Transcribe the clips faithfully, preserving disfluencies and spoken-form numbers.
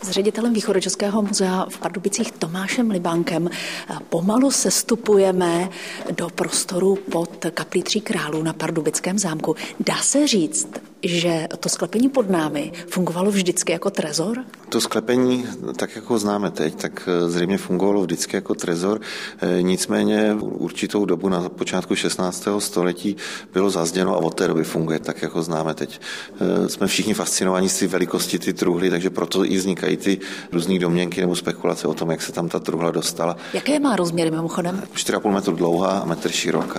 S ředitelem Východočeského muzea v Pardubicích Tomášem Libánkem pomalu sestupujeme do prostoru pod kaplí Tří králů na Pardubickém zámku. Dá se říct, že to sklepení pod námi fungovalo vždycky jako trezor? To sklepení, tak jako známe teď, tak zřejmě fungovalo vždycky jako trezor. Nicméně určitou dobu na počátku šestnáctého století bylo zazděno a od té doby funguje tak, jako známe teď. Jsme všichni fascinovaní z té velikosti ty truhly, takže proto i vznikají ty různý domněnky nebo spekulace o tom, jak se tam ta truhla dostala. Jaké má rozměry mimochodem? čtyři a půl metru dlouhá a metr široká.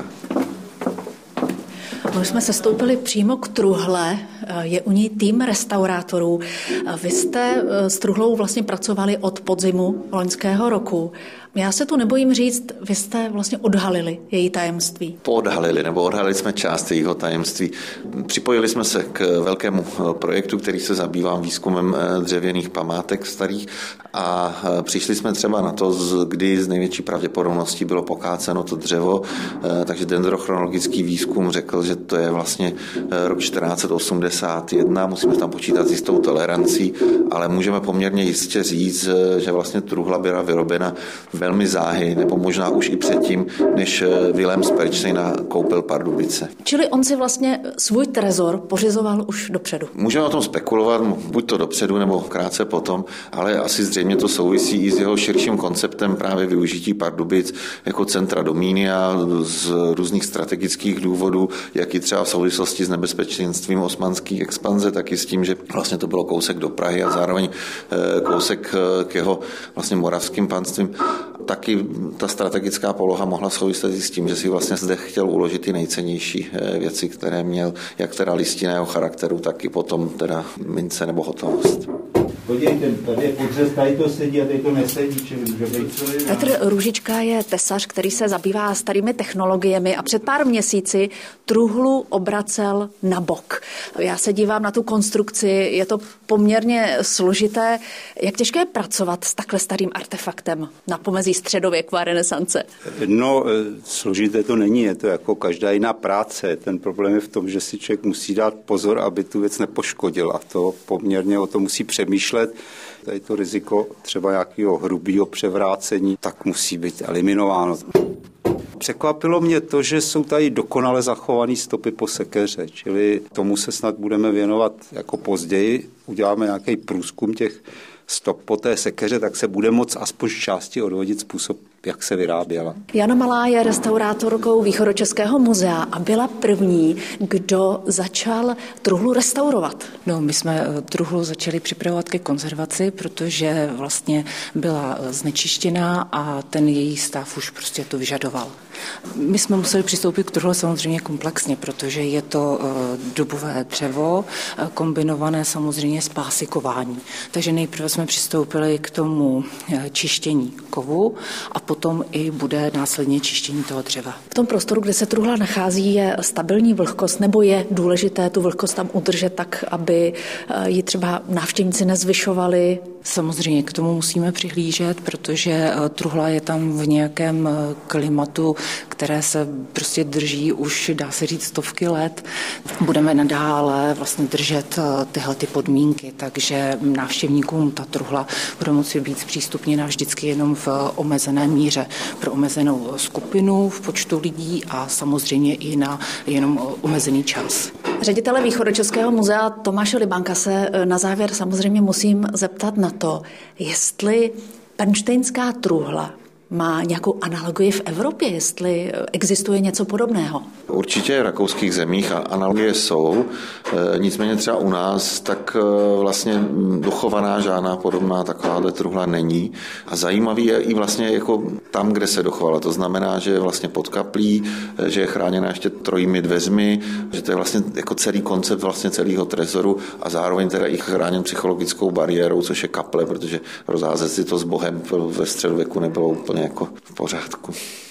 My jsme sestoupili přímo k truhle, je u ní tým restaurátorů. Vy jste s truhlou vlastně pracovali od podzimu loňského roku. Já se tu nebojím říct, vy jste vlastně odhalili její tajemství. Odhalili, nebo odhalili jsme část jejího tajemství. Připojili jsme se k velkému projektu, který se zabývá výzkumem dřevěných památek starých a přišli jsme třeba na to, kdy z největší pravděpodobností bylo pokáceno to dřevo, takže dendrochronologický výzkum řekl, že to je vlastně rok čtrnáct osmdesát jedna, musíme tam počítat s jistou tolerancí, ale můžeme poměrně jistě říct, že vlastně truhla byla vyrobena velmi záhy, nebo možná už i předtím, než Vilém z Perštejna koupil Pardubice. Čili on si vlastně svůj trezor pořizoval už dopředu. Můžeme o tom spekulovat, buď to dopředu, nebo krátce potom, ale asi zřejmě to souvisí i s jeho širším konceptem právě využití Pardubic jako centra domínia z různých strategických důvodů, jak i třeba v souvislosti s nebezpečenstvím osmanské expanze, tak i s tím, že vlastně to bylo kousek do Prahy a zároveň kousek k jeho vlastně moravským panstvím. Taky ta strategická poloha mohla souviset s tím, že si vlastně zde chtěl uložit ty nejcennější věci, které měl, jak teda listinného charakteru, tak i potom teda mince nebo hotovost. Podívejte, tady je podřez, tady to sedí a tady to nesedí, čili může být. Petr Růžička je tesař, který se zabývá starými technologiemi a před pár měsíci truhlu obracel na bok. Já se dívám na tu konstrukci, je to poměrně složité. Jak těžké je pracovat s takhle starým artefaktem na pomezí středověku a renesance? No, složité to není, je to jako každá jiná práce. Ten problém je v tom, že si člověk musí dát pozor, aby tu věc nepoškodil a to poměrně o to musí přemýšlet. Tady to riziko třeba nějakého hrubého převrácení, tak musí být eliminováno. Překvapilo mě to, že jsou tady dokonale zachované stopy po sekeře, čili tomu se snad budeme věnovat jako později. Uděláme nějaký průzkum těch stop po té sekeře, tak se bude moct aspoň z části odvodit způsob, jak se vyráběla. Jana Malá je restaurátorkou Východočeského muzea a byla první, kdo začal truhlu restaurovat. No, my jsme truhlu začali připravovat ke konzervaci, protože vlastně byla znečištěná a ten její stav už prostě to vyžadoval. My jsme museli přistoupit k truhle samozřejmě komplexně, protože je to dubové dřevo, kombinované samozřejmě s pásikováním. Takže nejprve jsme přistoupili k tomu čištění kovu a potom i bude následně čištění toho dřeva. V tom prostoru, kde se truhla nachází, je stabilní vlhkost, nebo je důležité tu vlhkost tam udržet tak, aby ji třeba návštěvníci nezvyšovali? Samozřejmě k tomu musíme přihlížet, protože truhla je tam v nějakém klimatu, které se prostě drží už, dá se říct, stovky let. Budeme nadále vlastně držet tyhle ty podmínky, takže návštěvníkům ta truhla bude moci být zpřístupněna vždycky jenom v omezené míře pro omezenou skupinu v počtu lidí a samozřejmě i na jenom omezený čas. Ředitele Východočeského muzea Tomáše Libánka se na závěr samozřejmě musím zeptat na to, jestli pernštejnská truhla má nějakou analogii v Evropě, jestli existuje něco podobného? Určitě v rakouských zemích analogie jsou, nicméně třeba u nás tak vlastně dochovaná žádná podobná takováhle truhla není. A zajímavý je i vlastně jako tam, kde se dochovala. To znamená, že je vlastně pod kaplí, že je chráněna ještě trojimi dveřmi, že to je vlastně jako celý koncept vlastně celého trezoru a zároveň teda i chráněn psychologickou bariérou, což je kaple, protože rozházet si to s Bohem ve středověku nebylo úplně jako v pořádku.